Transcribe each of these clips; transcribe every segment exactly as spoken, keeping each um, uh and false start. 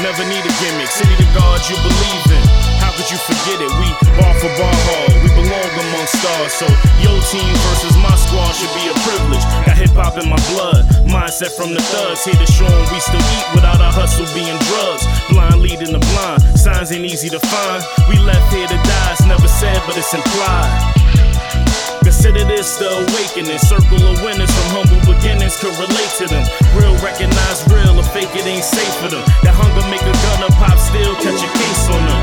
never need a gimmick. City the gods you believe in, how could you forget it? We bar for bar hard, we belong among stars. So your team versus my squad should be a privilege. Got hip-hop in my blood, mindset from the thugs. Here to show 'em we still eat without our hustle being drugs. Blind leading the blind, signs ain't easy to find. We left here to die, it's never said but it's implied. Consider this the awakening. Circle of winners from humble beginnings could relate to them. Real recognize real, or fake it ain't safe for them. That hunger make a gunner pop still, catch a case on them.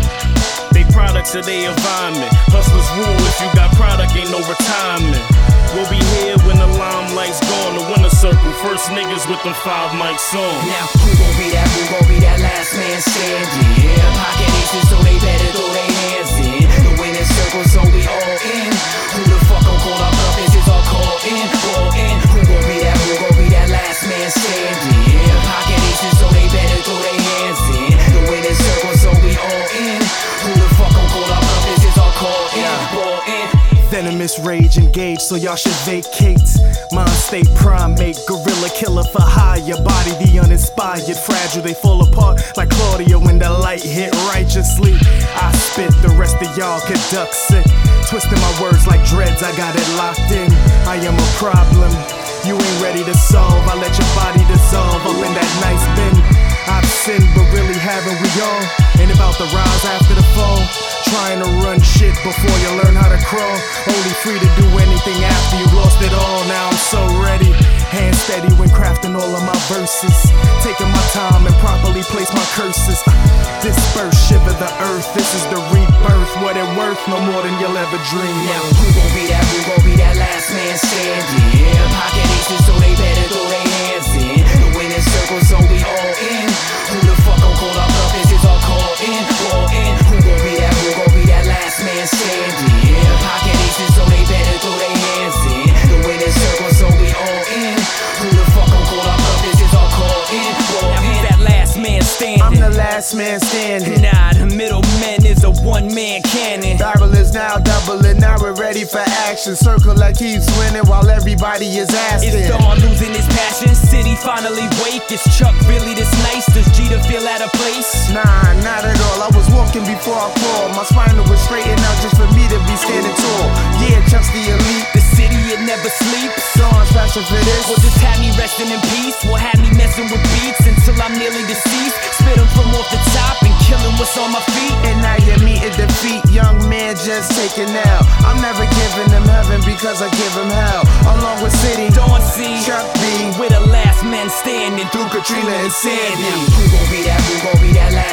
They products of their environment. Hustlers rule, if you got product ain't no retirement. We'll be here when the limelight's gone. The winner circle, first niggas with them five mics on. Now who gon' be that, who gon' be that last man standing? Yeah, pocket aces so they better throw their hands in. The winning circle so we all in. Who the fuck gon' call our bluff? This is all call in, all in. Who gon' be that, who gon' be that last man standing? Yeah, pocket aces so they better throw their hands in. The winning circle so we all in. Who the fuck gon' call our bluff? This is all call in, all in. Venomous rage engaged, so y'all should vacate. Mind state primate, gorilla killer for hire. Body the uninspired, fragile, they fall apart like Claudia when the light hit righteously. I spit, the rest of y'all could duck sick. Twisting my words like dreads, I got it locked in. I am a problem, you ain't ready to solve. I let your body dissolve up in that nice bin. I've sinned, but really haven't we all? Ain't about the rise after the fall. Trying to run shit before you learn how to crawl. Only free to do anything after you've lost it all. Now I'm so ready, hand steady when crafting all of my verses. Taking my time and properly place my curses. Disperse, shiver the earth, this is the rebirth. What it worth, no more than you'll ever dream. Now who gon' be that, who gon' be that last man standing? Yeah, pocket aces so they better throw their hands in. The winning circle so we all in. Who the fuck gon' call our bluff? This is all call in, all in. Who gon' be that, who gon' be that last man standing? Yeah, pocket aces so they better throw their hands in. The winning circle so we all in. Who the fuck gon' call our bluff? This is all call in, all Now in. who's that last man standing? I'm the last man standing. Nah, the middleman is a one-man cannon. Barrel is now doubling, now we're ready for action. Circle that keeps winning while everybody is asking. It's Dawn losing his passion, city finally wake. Is Chuck really this nice? Does Jeter feel out of place? Nah, not at all, I was walking before I fall. My spinal was straightened out just for me to be standing tall. Yeah, Chuck's the elite. The city, it never sleeps. Dawn's passion for this. Will just have me resting in peace. Will have me messing with beats until I'm nearly deceased. Spit 'em from off the top and killing what's on my feet. And now you're meeting defeat, young man just taking L. I'm never giving him heaven because I give him hell. Along with City, Dawn C, Chuck B, we're the last men standing through Katrina and Sandy. Now who gon' be that, who gon' be that last